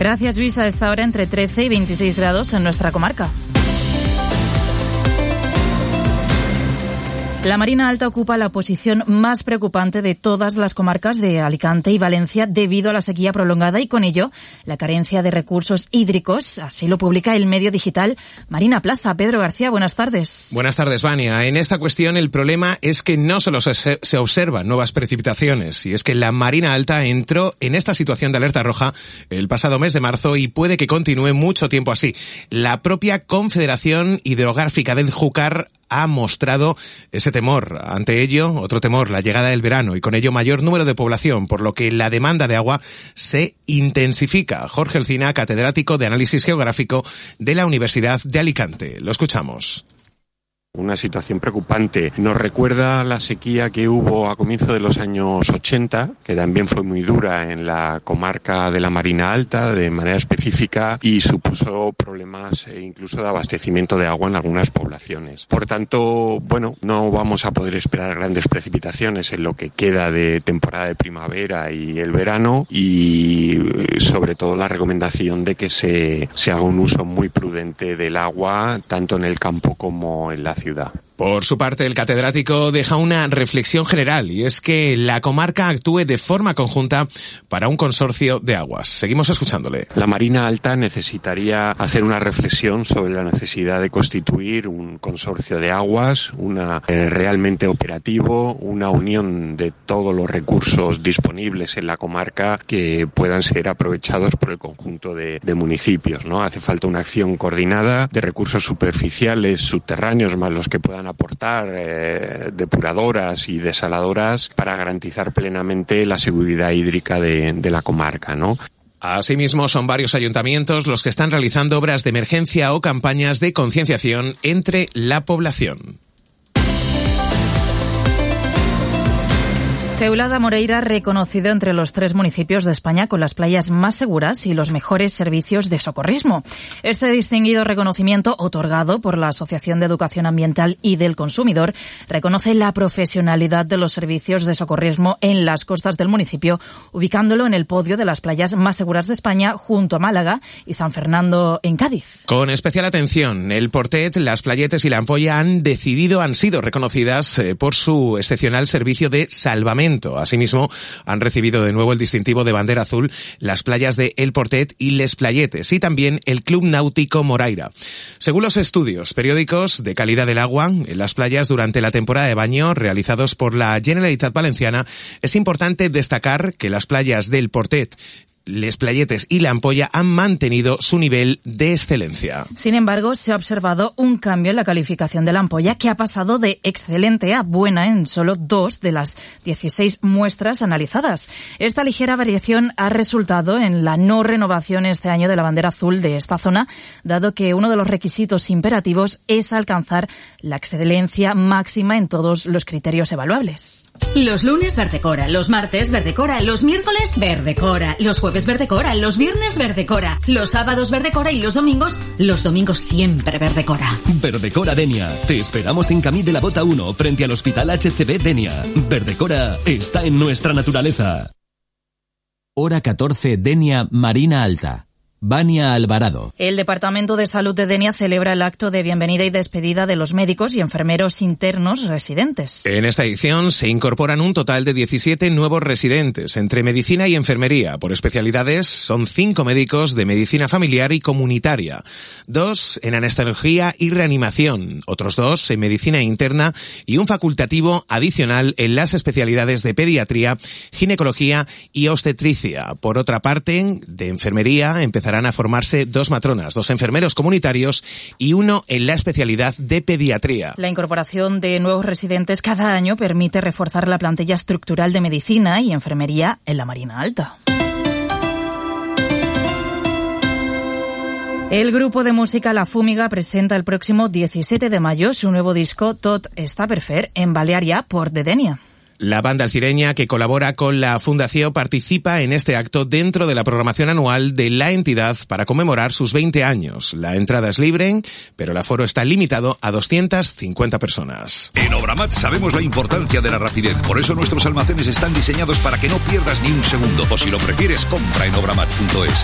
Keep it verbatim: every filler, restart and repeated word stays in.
Gracias, Luis. A esta hora entre trece y veintiséis grados en nuestra comarca. La Marina Alta ocupa la posición más preocupante de todas las comarcas de Alicante y Valencia debido a la sequía prolongada y con ello la carencia de recursos hídricos. Así lo publica el medio digital Marina Plaza. Pedro García, buenas tardes. Buenas tardes, Vania. En esta cuestión el problema es que no solo se, se observan nuevas precipitaciones, y es que la Marina Alta entró en esta situación de alerta roja el pasado mes de marzo y puede que continúe mucho tiempo así. La propia Confederación Hidrográfica del Júcar ha mostrado ese temor. Ante ello, otro temor, la llegada del verano y con ello mayor número de población, por lo que la demanda de agua se intensifica. Jorge Alcina, catedrático de Análisis Geográfico de la Universidad de Alicante. Lo escuchamos. Una situación preocupante. Nos recuerda la sequía que hubo a comienzos de los años ochenta, que también fue muy dura en la comarca de la Marina Alta, de manera específica, y supuso problemas incluso de abastecimiento de agua en algunas poblaciones. Por tanto, bueno, no vamos a poder esperar grandes precipitaciones en lo que queda de temporada de primavera y el verano, y sobre todo la recomendación de que se, se haga un uso muy prudente del agua, tanto en el campo como en la ciudad. ciudad. Por su parte, el catedrático deja una reflexión general, y es que la comarca actúe de forma conjunta para un consorcio de aguas. Seguimos escuchándole. La Marina Alta necesitaría hacer una reflexión sobre la necesidad de constituir un consorcio de aguas, una eh, realmente operativo, una unión de todos los recursos disponibles en la comarca que puedan ser aprovechados por el conjunto de, de municipios, ¿no? Hace falta una acción coordinada de recursos superficiales, subterráneos, más los que puedan aportar eh, depuradoras y desaladoras para garantizar plenamente la seguridad hídrica de, de la comarca, ¿no? Asimismo, son varios ayuntamientos los que están realizando obras de emergencia o campañas de concienciación entre la población. Teulada Moreira, reconocido entre los tres municipios de España con las playas más seguras y los mejores servicios de socorrismo. Este distinguido reconocimiento, otorgado por la Asociación de Educación Ambiental y del Consumidor, reconoce la profesionalidad de los servicios de socorrismo en las costas del municipio, ubicándolo en el podio de las playas más seguras de España, junto a Málaga y San Fernando en Cádiz. Con especial atención, el Portet, las Playetes y la Ampolla han decidido, han sido reconocidas eh, por su excepcional servicio de salvamento. Asimismo, han recibido de nuevo el distintivo de bandera azul las playas de El Portet y Les Playetes, y también el Club Náutico Moraira. Según los estudios periódicos de calidad del agua en las playas durante la temporada de baño realizados por la Generalitat Valenciana, es importante destacar que las playas del Portet, Les Playetes y La Ampolla han mantenido su nivel de excelencia. Sin embargo, se ha observado un cambio en la calificación de La Ampolla, que ha pasado de excelente a buena en solo dos de las dieciséis muestras analizadas. Esta ligera variación ha resultado en la no renovación este año de la bandera azul de esta zona, dado que uno de los requisitos imperativos es alcanzar la excelencia máxima en todos los criterios evaluables. Los lunes Verdecora, los martes Verdecora, los miércoles Verdecora, los jueves Verdecora, los viernes Verdecora, los sábados Verdecora y los domingos, los domingos siempre Verdecora. Verdecora Denia. Te esperamos en Camí de la Bota uno, frente al Hospital H C B Denia. Verdecora está en nuestra naturaleza. Hora catorce, Denia, Marina Alta. Vania Alvarado. El Departamento de Salud de Denia celebra el acto de bienvenida y despedida de los médicos y enfermeros internos residentes. En esta edición se incorporan un total de diecisiete nuevos residentes entre medicina y enfermería. Por especialidades son cinco médicos de medicina familiar y comunitaria, dos en anestesiología y reanimación, otros dos en medicina interna y un facultativo adicional en las especialidades de pediatría, ginecología y obstetricia. Por otra parte, de enfermería empezará a formarse dos matronas, dos enfermeros comunitarios y uno en la especialidad de pediatría. La incorporación de nuevos residentes cada año permite reforzar la plantilla estructural de medicina y enfermería en la Marina Alta. El grupo de música La Fúmiga presenta el próximo diecisiete de mayo su nuevo disco Tot està per fer en Balearia por de Denia. La banda alcireña, que colabora con la Fundación, participa en este acto dentro de la programación anual de la entidad para conmemorar sus veinte años. La entrada es libre, pero el aforo está limitado a doscientas cincuenta personas. En Obramat sabemos la importancia de la rapidez, por eso nuestros almacenes están diseñados para que no pierdas ni un segundo. O si lo prefieres, compra en obramat punto es.